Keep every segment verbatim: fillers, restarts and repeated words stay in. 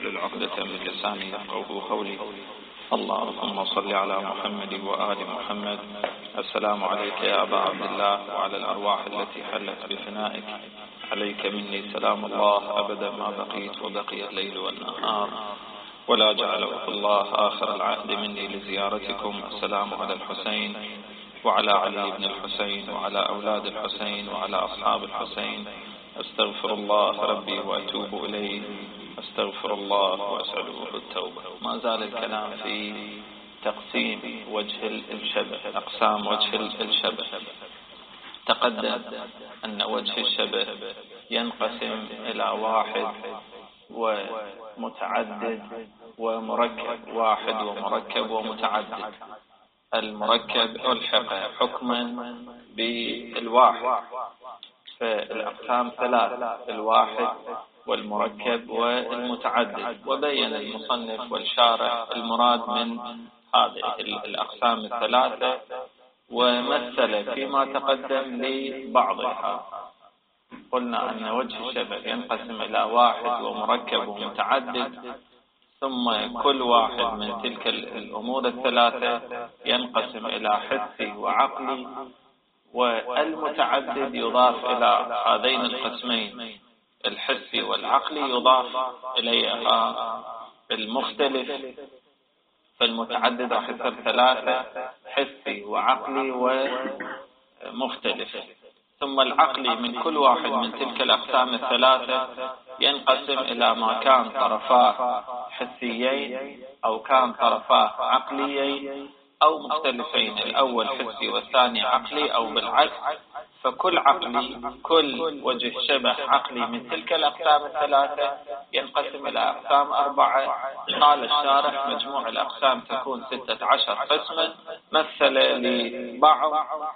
واحلل عقدة من لساني يفقهوا قولي. اللهم صل على محمد وآل محمد. السلام عليك يا أبا عبد الله وعلى الأرواح التي حلت بفنائك. عليك مني سلام الله أبدا ما بقيت وبقي الليل والنهار، ولا جعله الله آخر العهد مني لزيارتكم. السلام على الحسين وعلى علي بن الحسين وعلى أولاد الحسين وعلى أصحاب الحسين. أستغفر الله ربي وأتوب إليه، أستغفر الله وأسأله التوبة. ما زال الكلام في تقسيم وجه الشبه، أقسام وجه الشبه. تقدم أن وجه الشبه ينقسم إلى واحد ومتعدد ومركب. واحد ومركب ومتعدد. المركب ألحق حكما بالواحد، فالأقسام ثلاثة: الواحد والمركب والمتعدد. وبين المصنف والشارع المراد من هذه الأقسام الثلاثة، ومثل فيما تقدم لبعضها. قلنا أن وجه الشبه ينقسم إلى واحد ومركب ومتعدد، ثم كل واحد من تلك الأمور الثلاثة ينقسم إلى حسي وعقلي، والمتعدد يضاف إلى هذين القسمين الحسي والعقلي، يضاف إليها المختلف. فالمتعدد راح يصير ثلاثة: حسي وعقلي ومختلف. ثم العقلي من كل واحد من تلك الأقسام الثلاثة ينقسم إلى ما كان طرفاه حسيين أو كان طرفاه عقليين أو مختلفين، الأول حسي والثاني عقلي أو بالعكس. فكل عقلي، كل وجه شبه عقلي من تلك الأقسام الثلاثة ينقسم إلى أقسام أربعة. قال الشارح مجموع الأقسام تكون ستة عشر قسما، مثل لبعض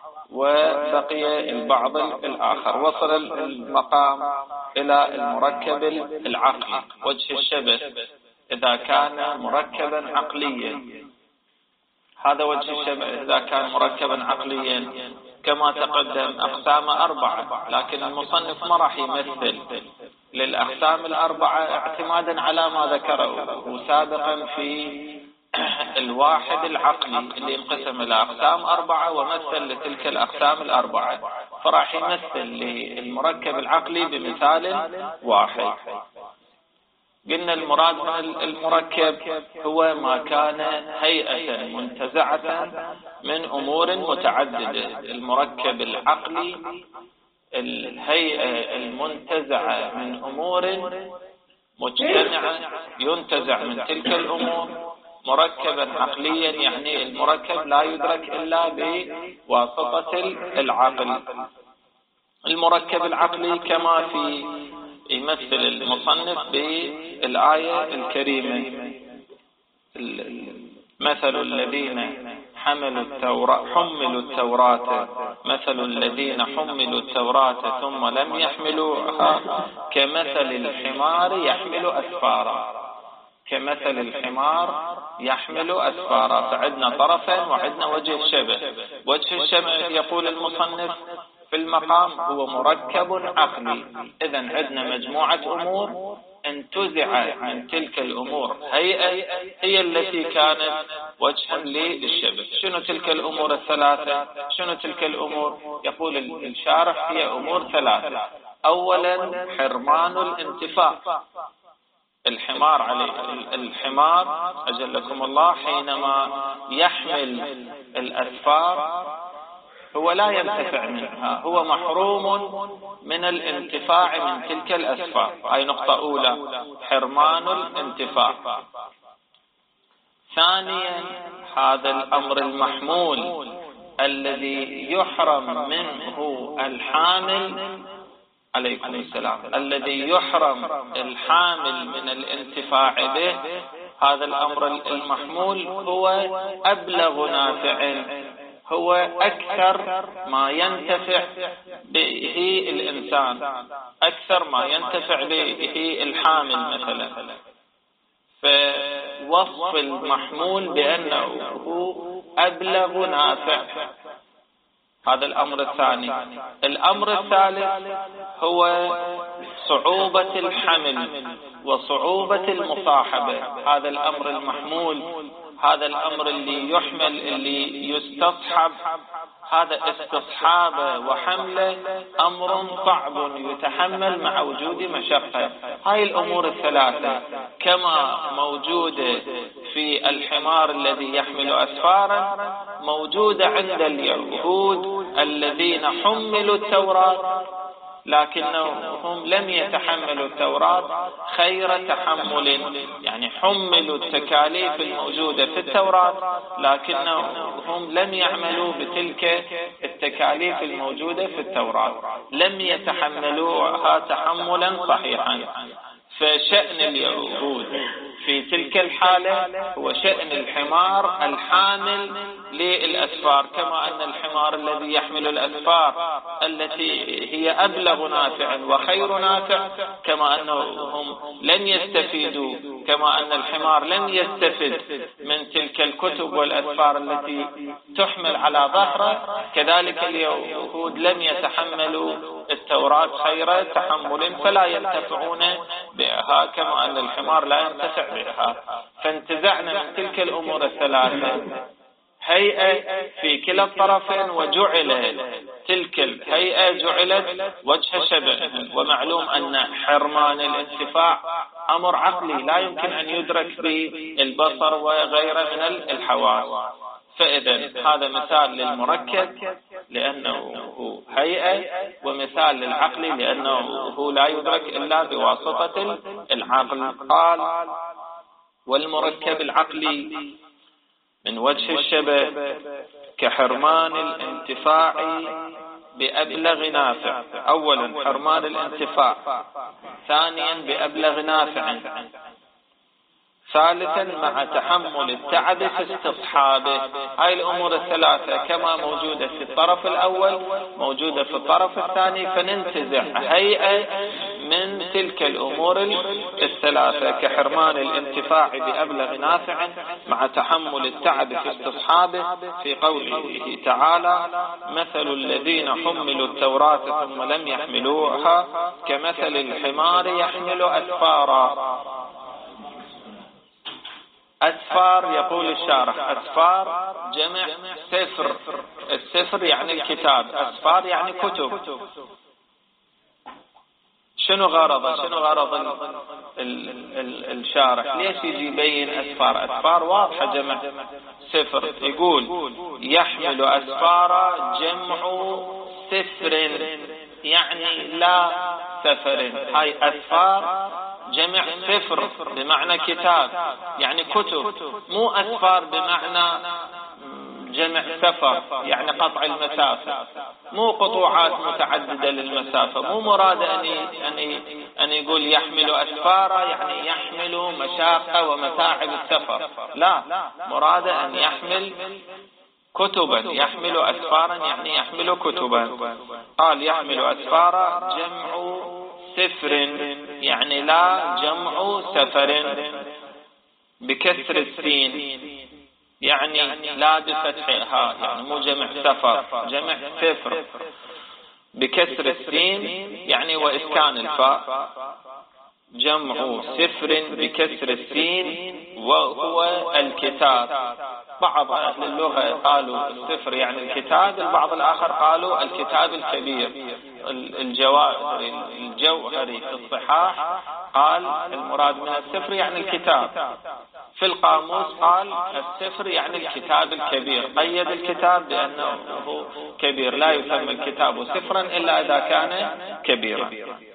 وبقي البعض الآخر. وصل المقام إلى المركب العقلي. وجه الشبه إذا كان مركبا عقليا، هذا وجه الشبه إذا كان مركبا عقليا كما تقدم أقسام أربعة، لكن المصنف ما راح يمثل للأقسام الأربعة اعتمادا على ما ذكره سابقا في الواحد العقلي اللي ينقسم إلى أقسام أربعة، ومثل لتلك الأقسام الأربعة، فراح يمثل للمركب العقلي بمثال واحد. قلنا المراد من المركب هو ما كان هيئة منتزعة من أمور متعددة. المركب العقلي الهيئة المنتزعة من أمور مجتمعة ينتزع من تلك الأمور مركبا عقليا، يعني المركب لا يدرك إلا بواسطة العقل. المركب العقلي كما في يمثل المصنف بالآية الكريمة: مثل الذين حملوا التوراة حملوا التوراة مثل الذين حملوا التوراة ثم لم يحملوها كمثل الحمار يحمل أسفارا. كمثل الحمار يحمل أسفارا. فعندنا طرفين وعندنا وجه الشبه. وجه الشبه يقول المصنف في المقام هو مركب عقلي. إذن عندنا مجموعة أمور انتزع من تلك الأمور هيئة هي التي كانت وجها للشبه. شنو تلك الأمور الثلاثة؟ شنو تلك الأمور؟ يقول الشارح هي أمور ثلاثة. أولا حرمان الانتفاع. الحمار عليه الحمار أجلكم الله حينما يحمل الأسفار هو لا ينتفع منها، هو محروم من الانتفاع من تلك الأسفار. هاي نقطة أولى، حرمان الانتفاع. ثانيا هذا الأمر المحمول الذي يحرم منه الحامل عليكم السلام الذي يحرم الحامل من الانتفاع به، هذا الأمر المحمول هو أبلغ نافع، هو أكثر ما ينتفع به الإنسان، أكثر ما ينتفع به الحامل مثلا. فوصف المحمول بأنه أبلغ نافع، هذا الأمر الثاني. الأمر الثالث هو صعوبة الحمل وصعوبة المصاحبة. هذا الأمر المحمول، هذا الأمر اللي يحمل اللي يستصحب، هذا استصحابه وحمله أمر صعب يتحمل مع وجود مشقة. هاي الأمور الثلاثة كما موجودة في الحمار الذي يحمل أسفارا موجودة عند اليهود الذين حملوا التوراة لكنهم لم يتحملوا التوراة خير تحمل، يعني حملوا التكاليف الموجودة في التوراة لكنهم لم يعملوا بتلك التكاليف الموجودة في التوراة، لم يتحملوها تحملا صحيحا. فشأن اليهود في تلك الحالة هو شأن الحمار الحامل للأسفار، كما أن الحمار الذي يحمل الأسفار التي هي أبلغ نافع وخير نافع، كما أنهم لن يستفيدوا، كما أن الحمار لن يستفد من تلك الكتب والأسفار التي تحمل على ظهره، كذلك اليهود لم يتحملوا التوراة خير تحمل فلا ينتفعون بها، كما أن الحمار لا ينتفع بها. فانتزعنا من تلك الأمور الثلاثة هيئة في كلا الطرفين، وجعل تلك الهيئة جعلت وجه شبه. ومعلوم أن حرمان الانتفاع أمر عقلي لا يمكن أن يدرك بالبصر وغيره من الحواس. فإذا هذا مثال للمركب لأنه هيئة، ومثال للعقل لأنه لا يدرك إلا بواسطة العقل. قال والمركب العقلي من وجه الشبه كحرمان الانتفاع بأبلغ نافع. أولا حرمان الانتفاع، ثانيا بأبلغ نافع، ثالثا مع تحمل التعب في استصحابه. هاي الأمور الثلاثة كما موجودة في الطرف الأول موجودة في الطرف الثاني، فننتزع هيئة من تلك الأمور الثلاثة كحرمان الانتفاع بأبلغ نافع مع تحمل التعب في استصحابه في قوله تعالى مثل الذين حملوا التوراة ثم لم يحملوها كمثل الحمار يحمل أسفارا. أسفار يقول الشارح أسفار جمع سفر، السفر يعني الكتاب، أسفار يعني كتب. شنو غرض شنو غرض ال ال ال الشارح؟ ليش يجي يبين أسفار؟ أسفار واضحة جمع سفر. يقول يحمل أسفار جمع سفر يعني لا سفر. هاي أسفار جمع سفر بمعنى كتاب يعني كتب، مو أسفار بمعنى جمع سفر يعني قطع المسافة، مو قطوعات متعددة للمسافة. مو مراد أن أن أن يقول يحمل أسفارا يعني يحمل مشاقة ومتاعب السفر، لا، مراد أن يحمل كتبا، يحمل أسفارا يعني يحمل كتبا. قال يحمل أسفارا جمع سفر يعني لا جمع سفر بكسر السين، يعني لا بفتحها، يعني مو جمع سفر، جمع سفر بكسر السين يعني وإسكان الفاء. جمع سفر بكسر السين وهو الكتاب. بعض أهل اللغة قالوا السفر يعني الكتاب، البعض الآخر قالوا الكتاب الكبير. الجواهري الجوهري في الصحاح قال المراد من السفر يعني الكتاب. في القاموس قال السفر يعني الكتاب الكبير، قيد الكتاب بأنه كبير، لا يسمى الكتاب سفرا إلا إذا كان كبيرا.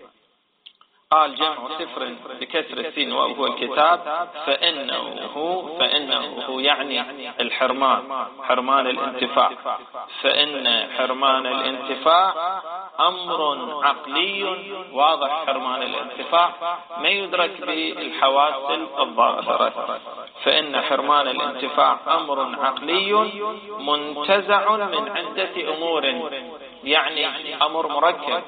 قال جمع سفر بكسر السين وهو الكتاب فإنه فإنه يعني الحرمان، حرمان الانتفاع. فإن حرمان الانتفاع أمر عقلي واضح. حرمان الانتفاع ما يدرك بالحواس الظاهرة. فإن حرمان الانتفاع أمر عقلي منتزع من عدة أمور، يعني أمر مركب.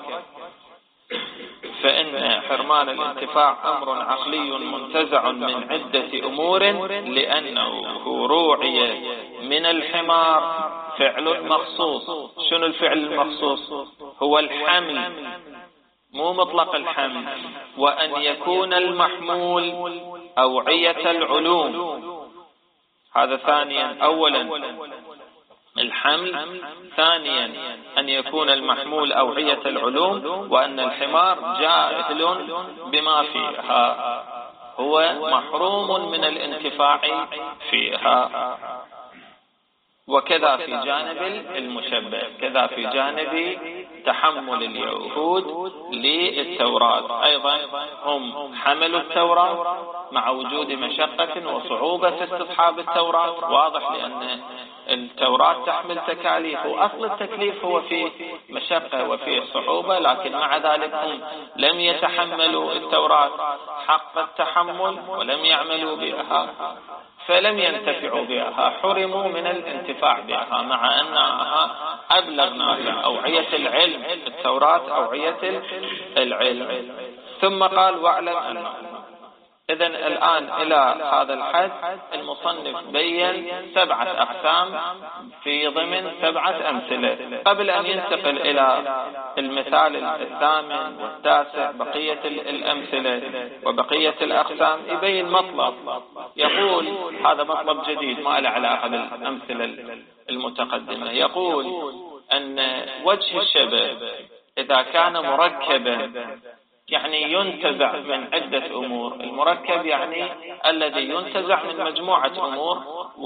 فإن حرمان الانتفاع أمر عقلي منتزع من عدة أمور لأنه روعي من الحمار فعل مخصوص. شنو الفعل المخصوص؟ هو الحمل، مو مطلق الحمل. وأن يكون المحمول أوعية العلوم، هذا ثانيا. أولا الحمل، ثانيا أن يكون المحمول أوعية العلوم، وأن الحمار جاهل بما فيها، هو محروم من الانتفاع فيها. وكذا في جانب المشبه، كذا في جانب تحمل اليهود للتوراة أيضا، هم حملوا التوراة مع وجود مشقة وصعوبة في استصحاب التوراة، واضح لأن التوراة تحمل تكاليف، وأصل التكليف هو في مشقة وفي صعوبة، لكن مع ذلك هم لم يتحملوا التوراة حق التحمل ولم يعملوا بها، فلم ينتفعوا بها، حرموا من الانتفاع بها، مع أنها أبلغ نافع، أوعية العلم، التوراة أوعية العلم. ثم قال واعلم أنه، إذن الآن إلى هذا الحد المصنف بين سبعة أقسام في ضمن سبعة أمثلة. قبل أن ينتقل إلى المثال الثامن والتاسع بقية الأمثلة وبقية الأقسام يبين مطلب، يقول هذا مطلب جديد ما له علاقة بالأمثلة المتقدمة. يقول أن وجه الشبه إذا كان مركبا يعني ينتزع من عدة أمور، المركب يعني الذي ينتزع من مجموعة أمور،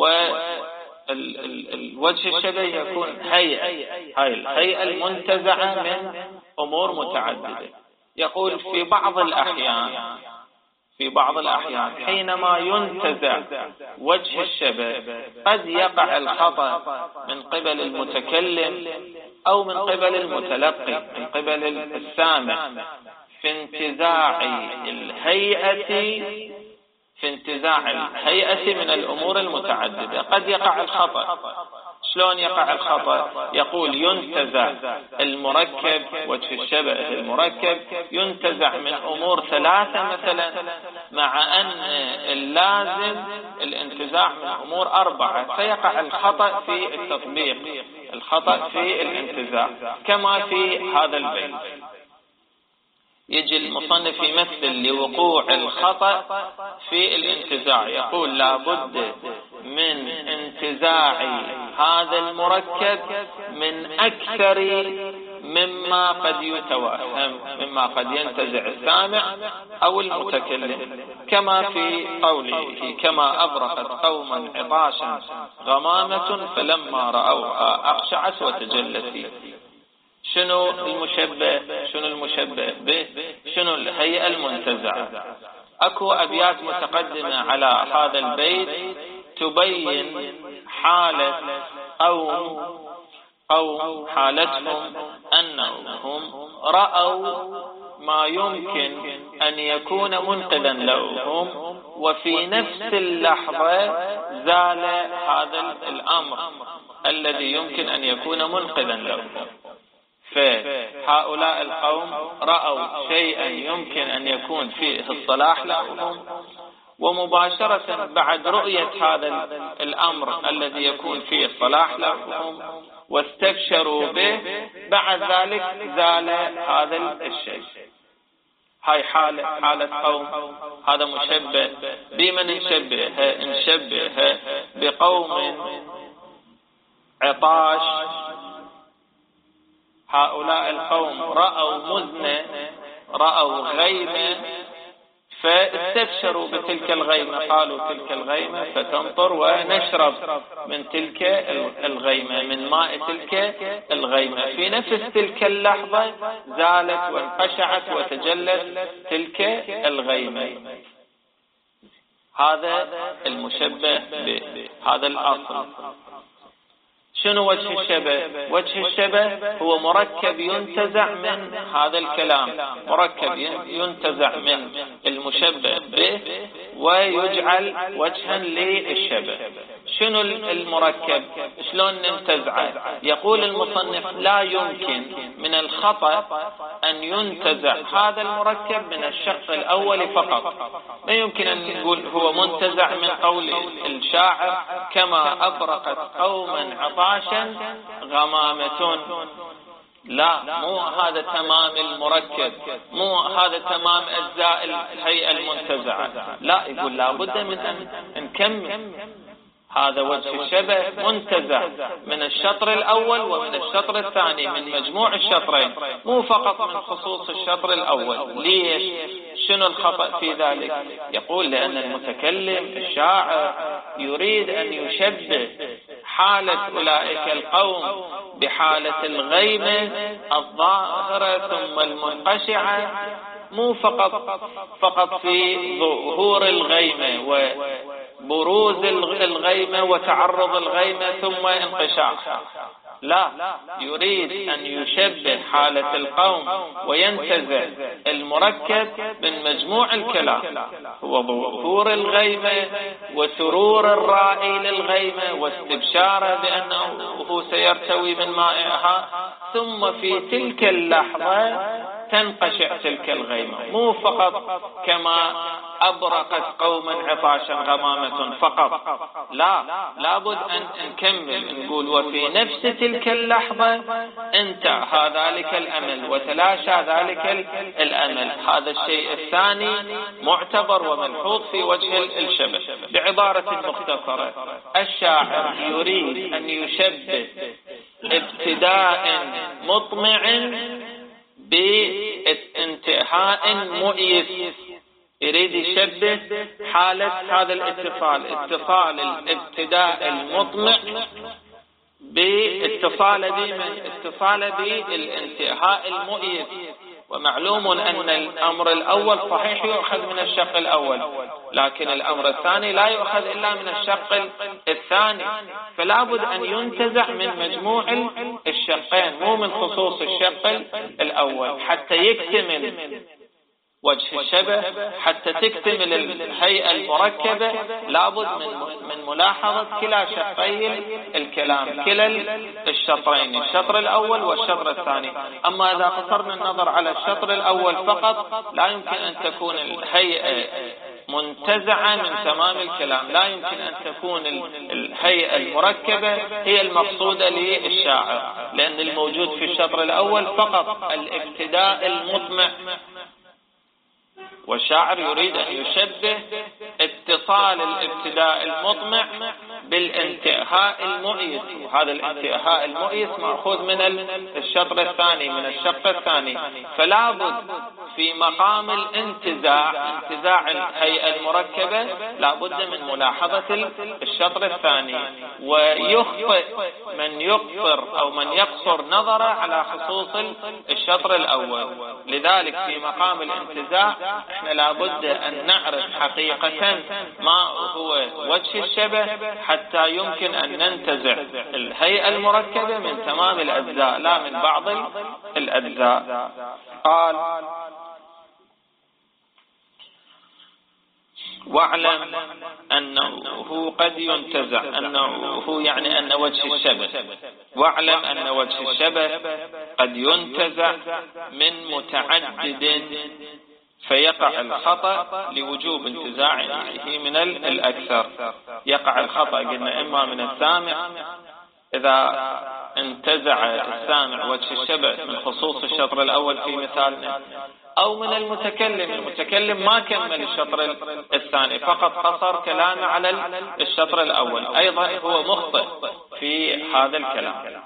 والوجه الشبه يكون هيئة، هاي الهيئة المنتزعة من أمور متعددة. يقول في بعض الأحيان في بعض الأحيان حينما ينتزع وجه الشبه قد يقع الخطأ من قبل المتكلم أو من قبل المتلقي، من قبل السامع، في انتزاع الهيئة في انتزاع الهيئة من الأمور المتعددة. قد يقع الخطأ. شلون يقع الخطأ؟ يقول ينتزع المركب، وجه الشبه المركب ينتزع من أمور ثلاثة مثلا، مع أن اللازم الانتزاع من أمور أربعة، فيقع الخطأ في التطبيق، الخطأ في الانتزاع، كما في هذا البيت. يجي المصنف يمثل لوقوع الخطأ في الانتزاع، يقول لابد من انتزاع هذا المركب من أكثر مما قد يتوهم، مما قد ينتزع السامع أو المتكلم، كما في قوله كما أبرقت قوما عطاشا غمامة فلما رأوها أخشعت وتجلت. شنو المشبه؟ شنو المشبه به؟ شنو الهيئة المنتزعة؟ أكو أبيات متقدمة على هذا البيت تبين حالة قوم قوم حالتهم أنهم رأوا ما يمكن أن يكون منقذا لهم، وفي نفس اللحظة زال هذا الأمر الذي يمكن أن يكون منقذا لهم. فهؤلاء القوم رأوا شيئا يمكن أن يكون فيه الصلاح لهم، ومباشرة بعد رؤية هذا الأمر الذي يكون فيه الصلاح لهم واستبشروا به، بعد ذلك زال هذا الشيء. هاي حالة حالة قوم. هذا مشبه. بمن نشبه؟ نشبه بقوم عطاش. هؤلاء القوم رأوا مزنة، رأوا غيمة، فاستبشروا بتلك الغيمة، قالوا تلك الغيمة فتمطر ونشرب من تلك الغيمة، من ماء تلك الغيمة. في نفس تلك اللحظة زالت وانقشعت وتجلت تلك الغيمة. هذا المشبه بهذا الأصل. شنو وجه الشبه؟ وجه الشبه هو مركب ينتزع من هذا الكلام، مركب ينتزع من المشبه به ويجعل وجها للشبه. شنو المركب؟ شلون ننتزعه؟ يقول المصنف لا يمكن من الخطأ أن ينتزع هذا المركب من الشق الأول فقط. لا يمكن أن نقول هو منتزع من قول الشاعر كما أبرقت قوما عطاشا غمامة. لا، مو هذا تمام المركب، مو هذا تمام أجزاء الهيئة المنتزعة. لا، يقول لابد من أن نكمل. هذا وجه الشبه منتزع من الشطر الأول ومن الشطر الثاني، من مجموع الشطرين، مو فقط من خصوص الشطر الأول. ليش؟ شنو الخطأ في ذلك؟ يقول لأن المتكلم الشاعر يريد أن يشبه حالة أولئك القوم بحالة الغيمة الظاهرة ثم المنقشعة، مو فقط فقط في ظهور الغيمة وبروز الغيمة وتعرض الغيمة ثم انقشاعها. لا، يريد أن يشبه حالة القوم وينتزع المركب من مجموع الكلام، هو ظهور الغيمة وسرور الرائي للغيمة واستبشاره بأنه سيرتوي من مائها، ثم في تلك اللحظة تنقشع تلك الغيمة. مو فقط كما أبرقت قوما عطاشا غمامة فقط، لا، لابد أن نكمل نقول وفي نفس تلك اللحظة انتهى ذلك الأمل وتلاشى ذلك الأمل. هذا الشيء الثاني معتبر وملحوظ في وجه الشبه. بعبارة مختصرة، الشاعر يريد أن يشبه ابتداء مطمع بانتهاء مؤيس. يريد يشبه حالة هذا الاتصال، اتصال الابتداء المطمع باتصال باتصال بالانتهاء المؤيس. ومعلوم أن الأمر الأول صحيح يؤخذ من الشق الأول، لكن الأمر الثاني لا يؤخذ إلا من الشق الثاني، فلا بد أن ينتزع من مجموع الشقين، مو من خصوص الشق الأول، حتى يكتمل وجه الشبه، حتى تكتمل الهيئة المركبة. لابد من من ملاحظة كلا شقي الكلام، كلا الشطرين، الشطر الأول والشطر الثاني. أما إذا قصرنا النظر على الشطر الأول فقط، لا يمكن أن تكون الهيئة منتزعة من تمام الكلام، لا يمكن أن تكون الهيئة المركبة هي المقصودة للشاعر، لأن الموجود في الشطر الأول فقط الابتداء المطمع، والشاعر يريد أن يشبه اتصال الابتداء المطمع بالانتهاء المؤيس. وهذا الانتهاء المؤيس مأخوذ من الشطر الثاني، من الشق الثاني. فلا بد في مقام الانتزاع، انتزاع الهيئة المركبة، لا بد من ملاحظة الشطر الثاني. ويخطئ من يقصر أو من يقصر نظره على خصوص الشطر الأول. لذلك في مقام الانتزاع احنا لابد أن نعرف حقيقة ما هو وجه الشبه، حتى يمكن أن ننتزع الهيئة المركبة من تمام الأجزاء لا من بعض الأجزاء. قال: واعلم أنه قد ينتزع، أنه يعني أن وجه الشبه، واعلم أن وجه الشبه قد ينتزع من متعدد فيقع الخطأ لوجوب انتزاعه من الأكثر. يقع الخطأ قلنا إما من السامع، إذا انتزع السامع وجه الشبه من خصوص الشطر الأول في مثالنا، أو من المتكلم، المتكلم ما كمل الشطر الثاني، فقط قصر كلامه على الشطر الأول، أيضا هو مخطئ في هذا الكلام.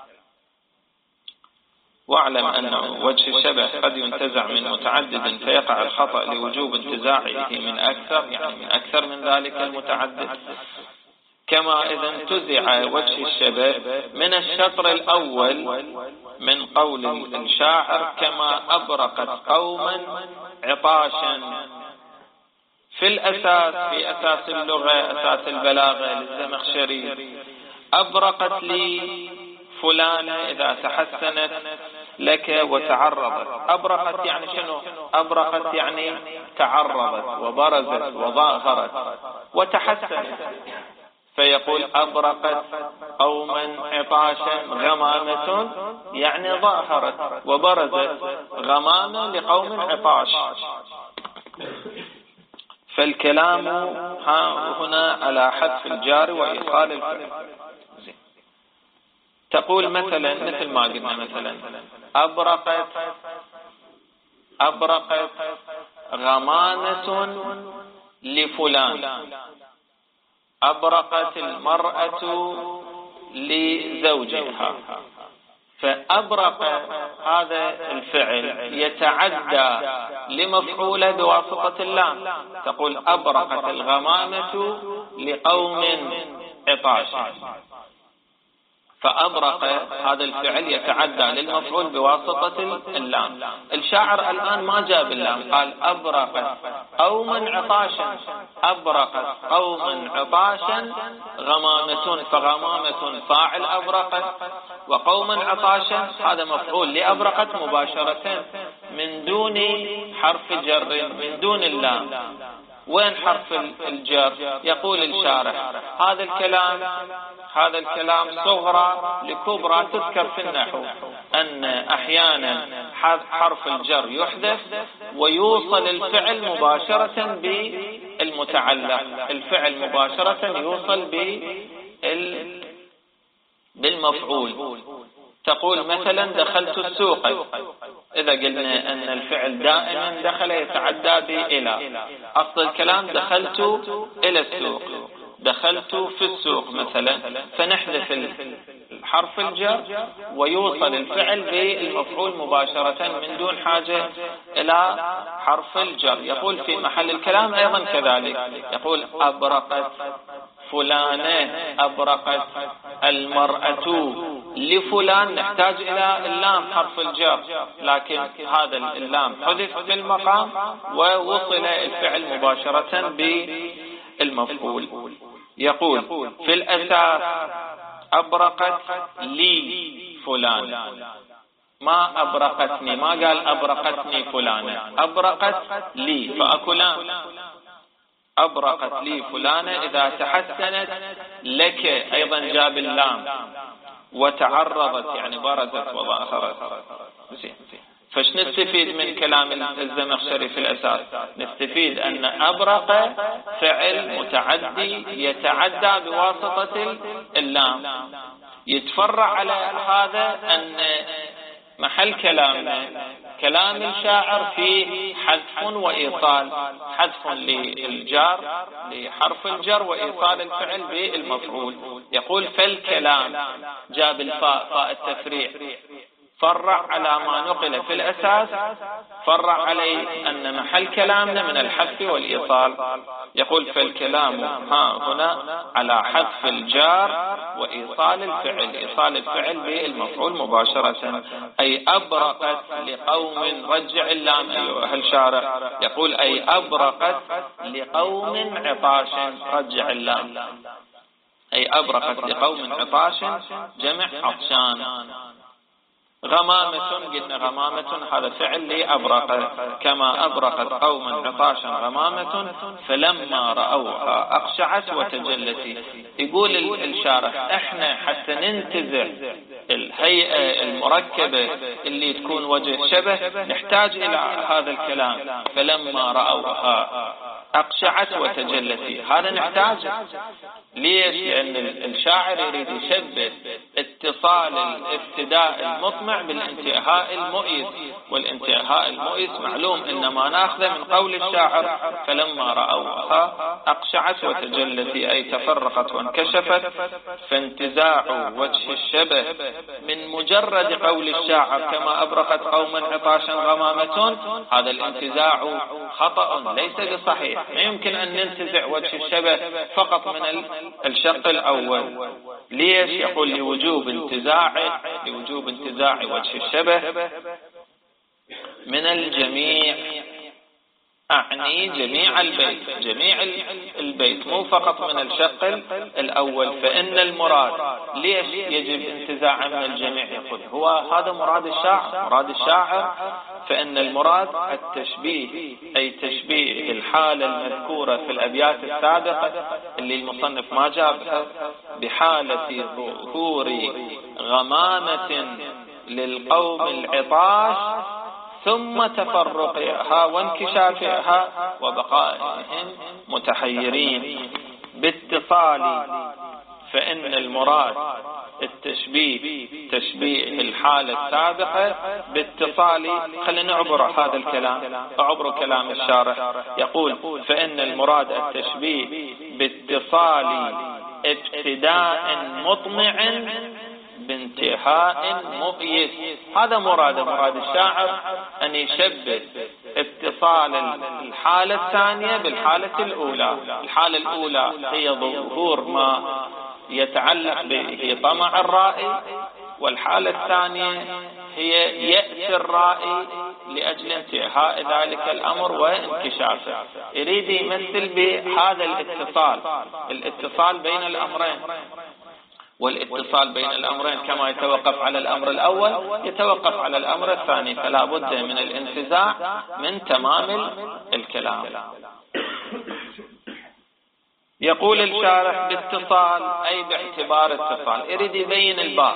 واعلم أن وجه الشبه قد ينتزع من متعدد فيقع الخطأ لوجوب انتزاعه من أكثر، يعني من أكثر من ذلك المتعدد، كما إذا انتزع وجه الشبه من الشطر الأول من قول الشاعر كما أبرقت قوما عطاشا. في الأساس، في أساس اللغة، أساس البلاغة للزمخشري، أبرقت لي فلانة إذا تحسنت لك وتعرضت. أبرقت يعني شنو؟ أبرقت يعني تعرضت وبرزت وظاهرت وتحسنت. فيقول أبرقت قوما عطاشا غمامة، يعني ظهرت وبرزت غمامة لقوم عطاش. فالكلام هنا على حذف الجار وإيصال الفعل. تقول مثلا مثل ما قلنا مثلا أبرقت أبرقت غمامة لفلان، أبرقت المرأة لزوجها. فأبرق هذا الفعل يتعدى لمفعوله بواسطة اللام. تقول أبرقت الغمامة لقوم عطاش، فأبرق هذا الفعل يتعدى للمفعول بواسطة اللام. الشاعر الآن ما جاب اللام، قال أبرقت قوما عطاشا، أبرقت قوما عطاشا غمامة، فغمامة فاعل أبرقت، وقوما عطاشا هذا مفعول لأبرقت مباشرة من دون حرف جر، من دون اللام. وين حرف الجر؟ يقول الشارح هذا الكلام هذا الكلام صغرى لكبرى تذكر في النحو، أن أحيانا حرف الجر يحذف ويوصل الفعل مباشرة بالمتعلق، الفعل مباشرة يوصل بالمفعول. تقول مثلا دخلت السوق، إذا قلنا أن الفعل دائما دخل يتعدى بإلى، أصل الكلام دخلت إلى السوق، دخلت في السوق مثلا، فنحذف حرف الجر ويوصل الفعل بالمفعول مباشرة من دون حاجة إلى حرف الجر. يقول في محل الكلام أيضا كذلك، يقول أبرقت فلانة، أبرقت المرأة لفلان، نحتاج إلى اللام حرف الجر، لكن هذا اللام حذف في المقام ووصل الفعل مباشرة بالمفعول. يقول في الأساس أبرقت لي فلان، ما أبرقتني، ما قال أبرقتني فلانة، أبرقت لي، فأكلان أبرقت لي فلانة إذا تحسنت لك، أيضا جاب اللام، وتعرضت يعني برزت وظهرت. فش نستفيد من كلام الزمخشري في الأساس؟ نستفيد أن أبرق فعل متعدي يتعدى بواسطة اللام. يتفرع على هذا أن محل كلامنا كلام الشاعر فيه حذف وإيصال، حذف للجار لحرف الجر وإيصال الفعل بالمفعول. يقول فالكلام، جاب الفاء فاء التفريع، فرع على ما نقل في الأساس، فرع عليه أن محل كلامنا من الحذف والإيصال. يقول فالكلام ها هنا على حذف الجار وإيصال الفعل، إيصال الفعل بالمفعول مباشرة. أي أبرقت لقوم، رجع اللام أيها الشارع، يقول أي أبرقت لقوم عطاش، رجع اللام، أي أبرقت لقوم عطاش جمع عطشان. غمامة، قلنا غمامة هذا فعل لأبرق، كما أبرقت قوما عطاشا غمامة فلما رأوها أقشعت وتجلت. يقول الشارح احنا حتى ننتزع الهيئة المركبة اللي تكون وجه شبه نحتاج إلى هذا الكلام، فلما رأوها أقشعت وتجلت، هذا نحتاج. ليش؟ لأن الشاعر يريد يشبه اتصال الابتداء المطمع بالانتهاء المؤيس، والانتهاء المؤيس معلوم إنما ناخذه من قول الشاعر فلما رأوها أقشعت وتجلت، أي تفرقت وانكشفت. فانتزاع وجه الشبه من مجرد قول الشاعر كما أبرقت قوما عطاشا غمامة، هذا الانتزاع خطأ ليس بصحيح. ما يمكن أن ننتزع وجه الشبه فقط من الشق الأول. ليش؟ يقول لوجوب انتزاع لوجوب انتزاع وجه الشبه من الجميع أعني جميع البيت، جميع البيت مو فقط من الشق الأول. فإن المراد ليش يجب انتزاعه من الجميع؟ يقول هو هذا مراد الشاعر. مراد الشاعر فإن المراد التشبيه، أي تشبيه الحالة المذكورة في الأبيات السابقة اللي المصنف ما جابها، بحالة ظهور غمامة للقوم العطاش ثم تفرقها وانكشافها وبقائهم متحيرين باتصال. فإن المراد التشبيه تشبيه الحالة السابقة باتصال. خلينا نعبر هذا الكلام، أعبر كلام الشارح. يقول فإن المراد التشبيه باتصال ابتداء مطمع بانتهاء مؤيس. هذا مراد مراد الشاعر، أن يشبه اتصال الحالة الثانية بالحالة الأولى. الحالة الأولى هي ظهور ما يتعلق به طمع الرائي، والحالة الثانية هي يأس الرائي لأجل انتهاء ذلك الأمر وانكشافه. يريد يمثل بهذا الاتصال، الاتصال بين الأمرين. والاتصال بين الأمرين كما يتوقف على الأمر الأول يتوقف على الأمر الثاني، فلا بد من الانتزاع من تمام الكلام. يقول الشارح باتصال أي باعتبار اتصال، يريد يبين الباء.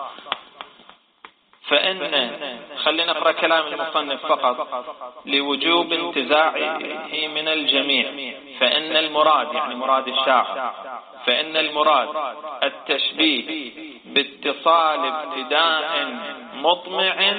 فإن خلينا نقرأ كلام المصنف فقط لوجوب انتزاعه من الجميع. فإن المراد يعني مراد الشاعر، فإن المراد التشبيه باتصال ابتداء مطمع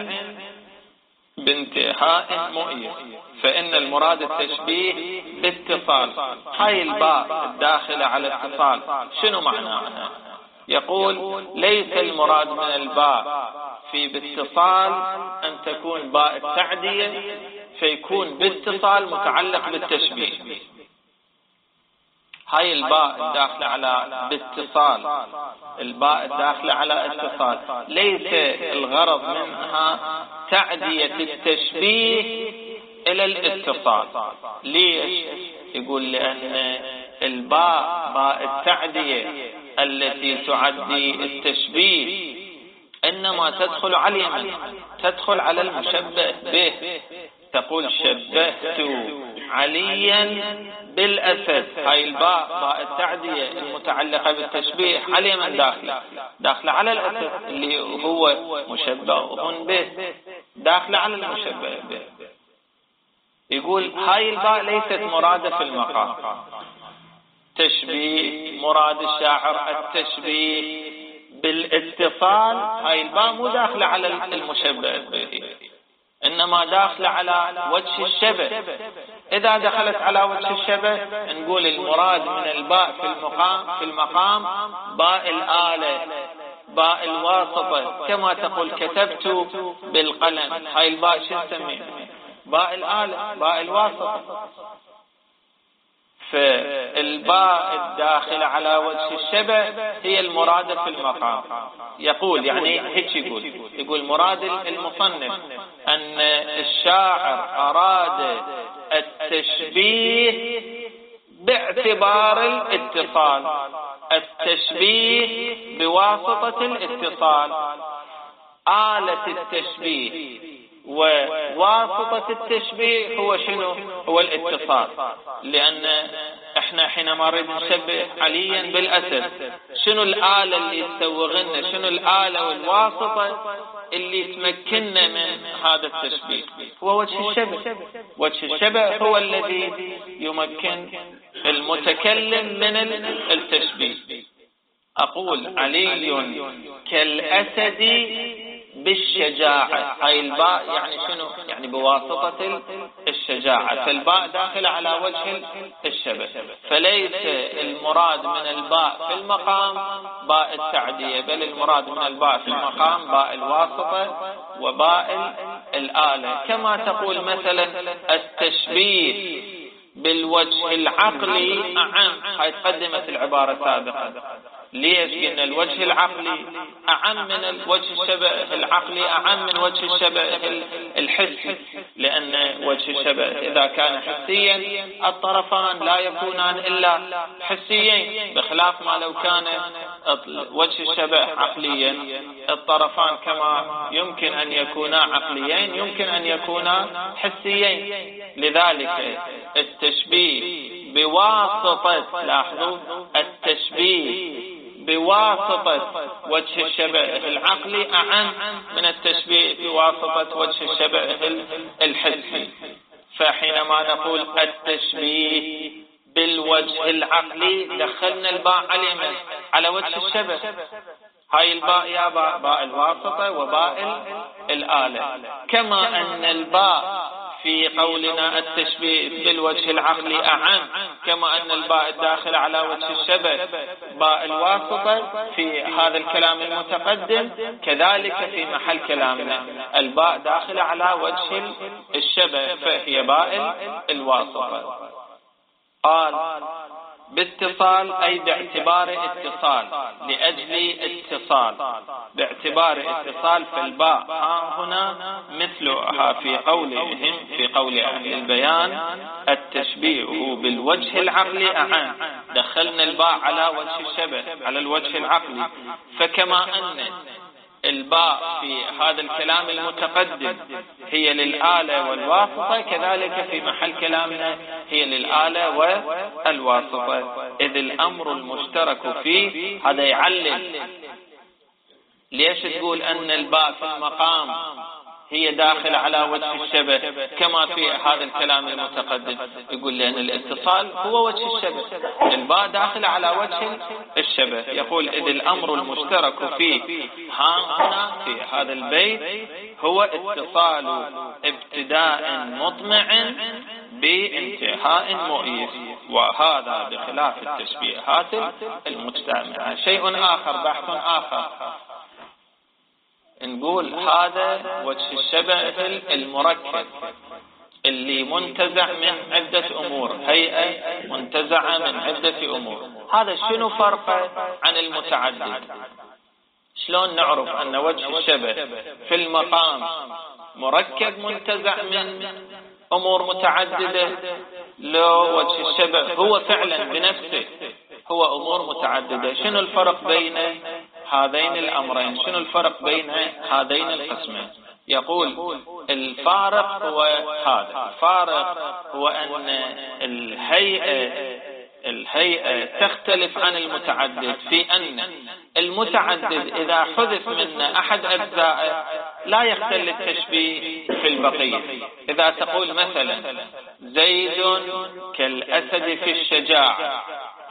بانتهاء مؤيس. فإن المراد التشبيه باتصال. هاي الباء الداخلة على اتصال شنو معناها؟ يقول ليس المراد من الباء في باتصال أن تكون باء التعدية فيكون باتصال متعلق بالتشبيه. هاي الباء الداخلة على باتصال، الباء الداخلة على اتصال، ليس الغرض منها تعدية التشبيه إلى الاتصال. ليش؟ يقول لأن الباء باء التعدية التي تعدي التشبيه إنما تدخل على اليمن، تدخل على المشبه به. تقول شبهت عليا بالأسد. هاي الباء باء التعدية المتعلقة بالتشبيه على اليمن داخلة داخلة على الأسد اللي هو مشبه به، داخلة على المشبه به. يقول هاي الباء ليست مرادة في المقام. تشبيه مراد الشاعر التشبيه بالاتصال. هاي الباء مو داخلة على المشبه به، إنما داخلة على وجه الشبه. إذا دخلت على وجه الشبه نقول المراد من الباء في المقام في المقام باء الآلة، باء الواسطة. كما تقول كتبت بالقلم، هاي الباء شو نسميه؟ باء الآلة، باء الواسطة. فالباء الداخلة على وجه الشبه هي المرادة في المقام. يقول يعني هيك يقول يقول مراد المصنف أن الشاعر أراد التشبيه باعتبار الاتصال، التشبيه بواسطة الاتصال. آلة التشبيه وواسطة التشبيه هو شنو؟ هو الاتصال. لأن احنا حينما نريد نشبه عليا بالأسد، شنو الآلة اللي تسوغنا؟ شنو الآلة والواسطة اللي تمكننا من هذا التشبيه؟ هو وجه الشبه. وجه الشبه هو الذي يمكن المتكلم من التشبيه. أقول علي كالأسد بالشجاعة. هاي الباء يعني شنو؟ يعني بواسطة الشجاعة. فالباء داخل على وجه الشبه. فليس المراد من الباء في المقام باء التعدية، بل المراد من الباء في المقام باء الواسطة وباء الآلة. كما تقول مثلا التشبيه بالوجه العقلي أعم. هاي تقدمت العبارة سابقا. ليش قلنا الوجه العقلي أعم من الوجه الشبه العقلي أعم من وجه الشبه الحسي؟ لأن وجه الشبه إذا كان حسيا الطرفان لا يكونان إلا حسيين، بخلاف ما لو كان وجه الشبه عقليا الطرفان كما يمكن أن يكونا عقليين يمكن أن يكونا حسيين. لذلك التشبيه بواسطة، لاحظوا، التشبيه بواسطة وجه الشبه العقلي أعم من التشبيه بواسطة وجه الشبه الحسي. فحينما نقول التشبيه بالوجه العقلي دخلنا الباء على على وجه الشبه. هاي الباء يا باء, باء الواسطة وباء الآلة، كما أن الباء في قولنا التشبيه بالوجه العقلي أعم، كما أن الباء الداخل على وجه الشبه باء الواسطة في هذا الكلام المتقدم، كذلك في محل كلامنا الباء داخل على وجه الشبه فهي باء الواسطة. قال باتصال أي باعتبار اتصال، لأجل اتصال، باعتبار اتصال. فالباء هنا مثلها في قولهم في قول أهل البيان التشبيه بالوجه العقلي أعم، دخلنا الباء على وجه الشبه على الوجه العقلي. فكما أن الباء في هذا الكلام المتقدم هي للآلة والواسطة، كذلك في محل كلامنا هي للآلة والواسطة، إذ الأمر المشترك فيه. هذا يعلل ليش تقول أن الباء في المقام هي داخل على وجه الشبه كما في هذا الكلام المتقدم؟ يقول لأن الاتصال هو وجه الشبه، الباء داخل على وجه الشبه. يقول إذ الأمر المشترك فيه هنا في هذا البيت هو اتصال ابتداء مطمع بانتهاء مؤيس، وهذا بخلاف التشبيهات المجتمعة. شيء آخر، بحث آخر، نقول هذا وجه الشبه المركب اللي منتزع من عدة أمور، هيئة منتزعة من عدة أمور. هذا شنو فرقه عن المتعدد؟ شلون نعرف أن وجه الشبه في المقام مركب منتزع من أمور متعددة، لو وجه الشبه هو فعلا بنفسه هو أمور متعددة؟ شنو الفرق بين هذين الأمرين؟ شنو الفرق بين هذين القسمين؟ يقول الفارق هو هذا، الفارق هو أن الهيئة الهيئة تختلف عن المتعدد في أن المتعدد إذا حذف منه أحد أجزائه لا يختل التشبيه في البقية. إذا تقول مثلا زيد كالأسد في الشجاعة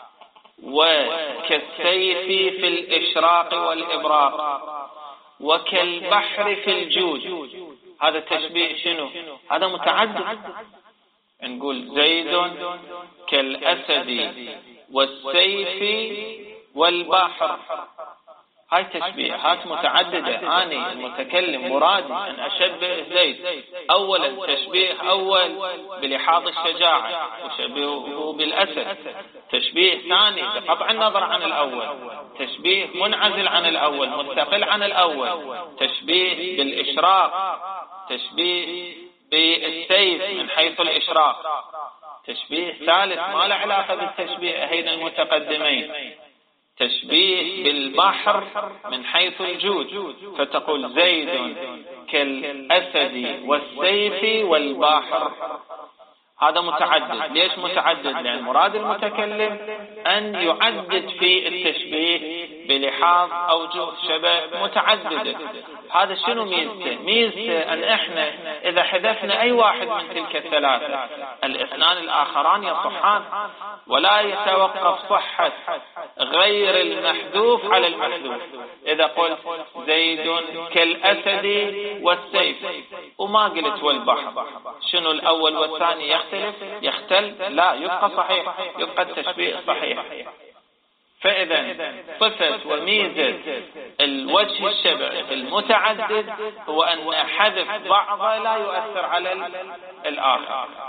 وكالسيف في الإشراق والإبراق وكالبحر في الجود، هذا تشبيه شنو؟ هذا متعدد. نقول زيد كالأسد والسيف والبحر، هاي تشبيهات متعددة. أنا المتكلم مرادي أن أشبه زيد، أولا تشبيه أول بلحاظ الشجاعة وشبهه بالأسد، تشبيه ثاني بقطع النظر عن الأول، تشبيه منعزل عن الأول مستقل عن الأول، تشبيه بالإشراق، تشبيه بالسيف من حيث الإشراق، تشبيه ثالث ما له علاقة بالتشبيهين المتقدمين، تشبيه بالبحر من حيث الجود، فتقول زيد كالأسد والسيف والبحر. هذا متعدد. ليش متعدد؟ لأن مراد المتكلم أن يعدد في التشبيه بلحاظ أوجه شبه متعددة. هذا شنو ميزته؟ ميزته أن إحنا إذا حذفنا أي واحد من تلك الثلاثة الاثنان الآخران يصحان، ولا يتوقف صحة غير المحذوف على المحذوف. إذا قلت زيد كالأسد والسيف وما قلت والبحر، شنو الأول والثاني يختلف؟ يختل؟ لا، يبقى صحيح، يبقى التشبيه صحيح. فإذا صفة وميزة الوجه الشبه المتعدد هو أن حذف بعضه لا يؤثر على الآخر.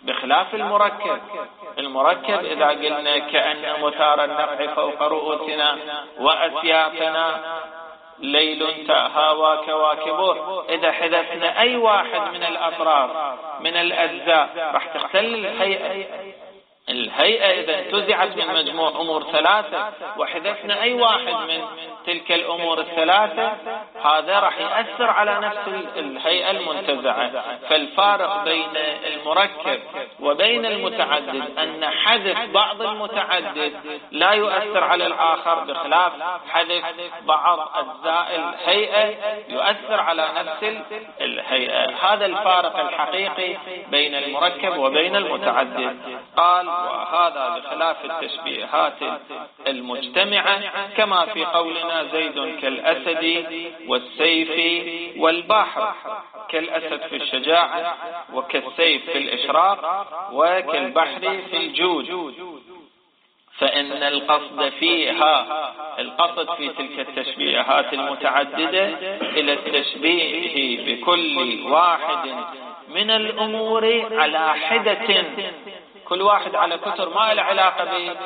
بخلاف المركب. المركب إذا قلنا كأن مثار النقع فوق رؤوسنا وأسيافنا ليل تهاوى كواكبه، إذا حذفنا أي واحد من الأطراف من الأجزاء راح تختل الهيئة. الهيئة إذا انتزعت من مجموع أمور ثلاثة وحذفنا أي واحد من تلك الأمور الثلاثة، هذا راح يأثر على نفس الهيئة المنتزعة. فالفارق بين المركب وبين المتعدد أن حذف بعض المتعدد لا يؤثر على الآخر، بخلاف حذف بعض أجزاء الهيئة يؤثر على نفس الهيئة. هذا الفارق الحقيقي بين المركب وبين المتعدد. قال وهذا بخلاف التشبيهات المجتمعة، كما في قولنا زيد كالأسد والسيف والبحر، كالأسد في الشجاعة وكالسيف في الإشراق وكالبحر في الجود. فإن القصد فيها القصد في تلك التشبيهات المتعددة إلى التشبيه بكل واحد من الأمور على حدة، كل واحد على كتر ما له علاقة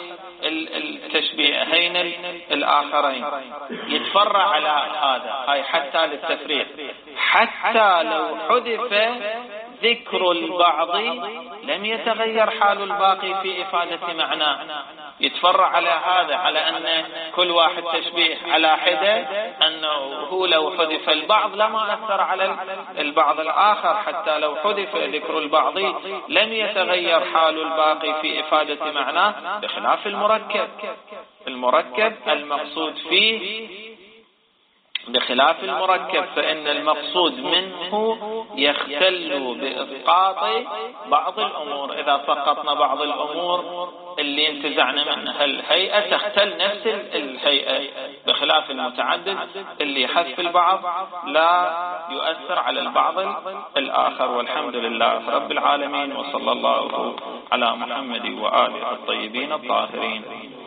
بالتشبيهين الآخرين، يتفرع على هذا. هاي حتى للتفريق، حتى لو حذف ذكر البعض لم يتغير حال الباقي في إفادة معناه. يتفرع على هذا، على أن كل واحد تشبيه على حدة، أنه هو لو حذف البعض لما أثر على البعض الآخر، حتى لو حذف ذكر البعض لم يتغير حال الباقي في إفادة معناه، بخلاف المركب. المركب المقصود فيه بخلاف المركب، فإن المقصود منه يختل بإسقاط بعض الأمور. إذا سقطنا بعض الأمور اللي انتزعنا منها الهيئة تختل نفس الهيئة، بخلاف المتعدد اللي حذف البعض لا يؤثر على البعض الآخر. والحمد لله رب العالمين، وصلى الله على محمد وآله الطيبين الطاهرين.